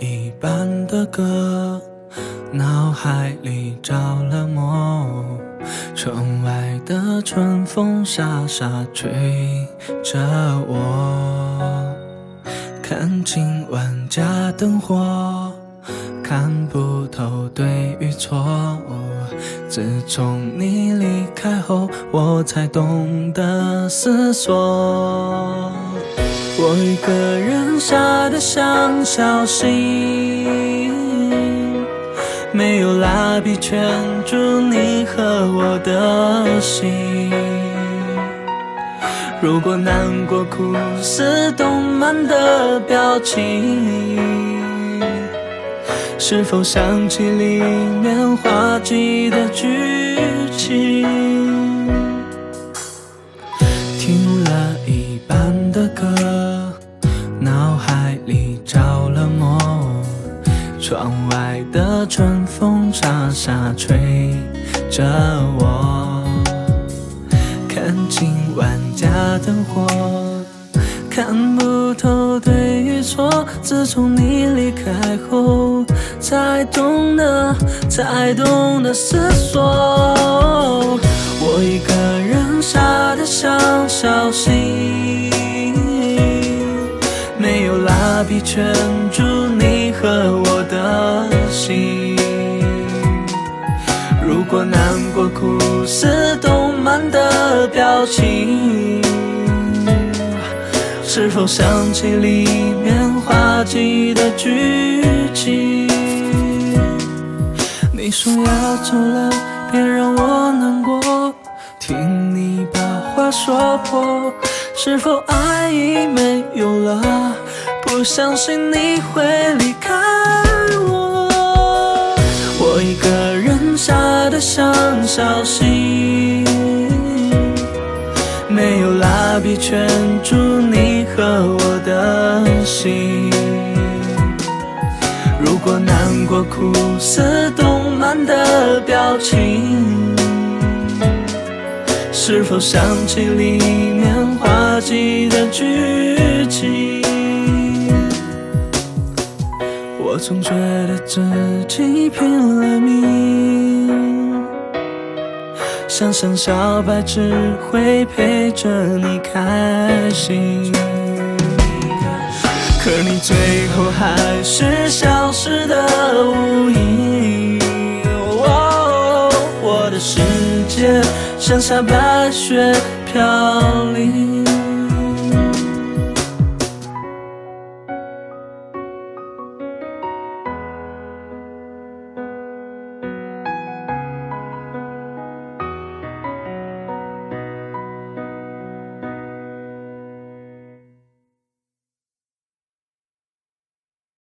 一半的歌，脑海里着了魔。窗外的春风沙沙吹着我，看今晚家灯火，看不透对与错。自从你离开后，我才懂得思索。我一个人傻得像小溪，没有蜡笔圈住你和我的心。如果难过哭似动漫的表情，是否想起里面滑稽的剧情？听了一半的歌，脑海里着了魔。窗外的春风沙沙吹着我，看今晚家灯火，看不透对与错。自从你离开后，才懂得思索。我一个人傻得像小溪，没有蜡笔圈住你和我的心。如果难过哭似动漫的表情，是否想起里面滑稽的剧情？你说要走了，别让我难过，听你把话说破。是否爱已没有了，不相信你会离开我。我一个人傻得像小溪，没有蜡笔圈住你和我的心。如果难过哭似动漫的表情，是否想起里面滑稽的剧情？我总觉得自己拼了命，想想小白只会陪着你开心，可你最后还是消失的无影。我的世界像下白雪飘零。